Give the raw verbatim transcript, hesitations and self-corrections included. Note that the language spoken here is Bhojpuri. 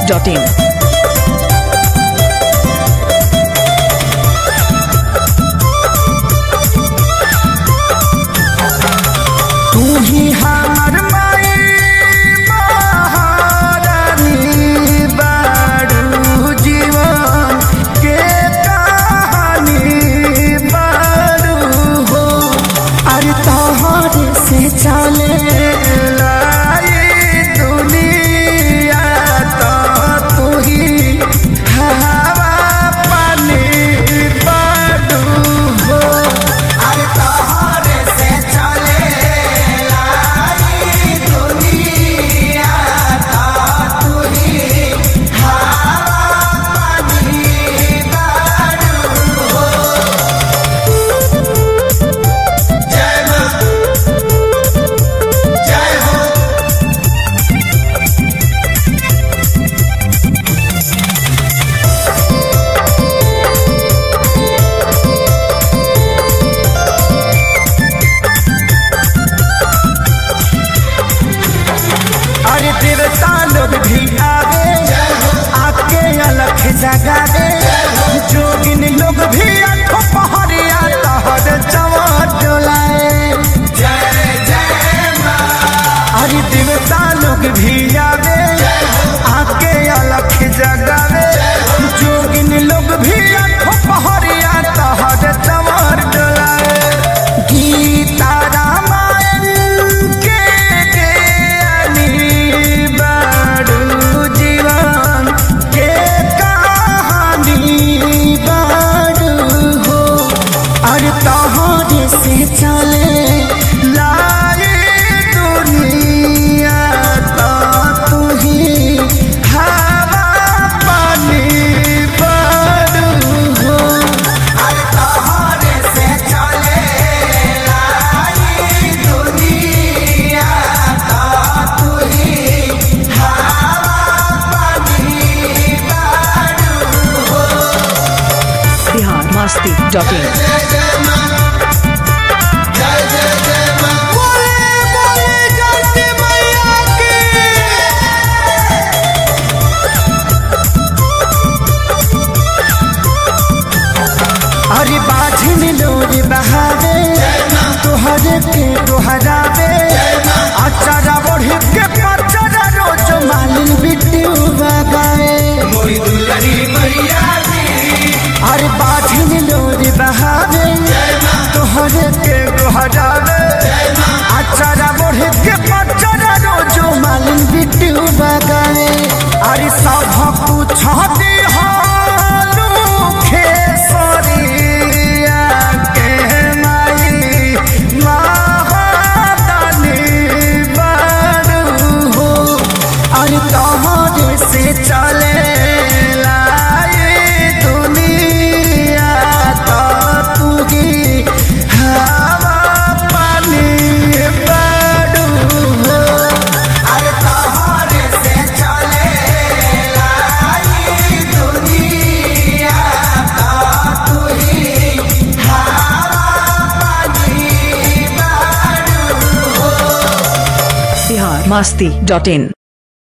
Dot in. तू ही हमर माई महारानी बारू जीवन के कहानी बारू हो। अरे तोहरे से चले लाई दुनिया तो तू ही हवा पानी बारू हो। अरे तोहरे से चले देवता लोग भी आवे आके अलख जगावे, जोगिन लोग भी आठों पहरिया तहर चवर डोलाए। जय जय माँ। अरे देवता लोग भी आवे आके अलख जगावे, जोगिन लोग भी आठों पहरिया तहर चवर डोलाए। गीता रामायण के तोहरे से चले लाई दुनिया तो तू ही हवा पानी बारू हो। अरे तोहरे से चले लाई दुनिया तो तू ही हवा पानी बारू हो। Bihar Masti dot in. अरे बाझिन लोरी बहावे तोहर के तोहरावे, अचारा बढ़े के पचरा रोज मालिन बिट्टी बगाए। अरे बाझिन लोरी बहावे तोहर के तोहरावे, अचारा बढ़े के पचरा रोज मालिन बिट्टी बगाए। अरे सब कुछ दी हालू खेसरी तोहरे से चले लाई दुनिया तो तू ही हवा पानी बारू हो। अरे तोहरे से चले लाई दुनिया तो तू ही हवा पानी बारू हो। बिहार मस्ती डॉट इन।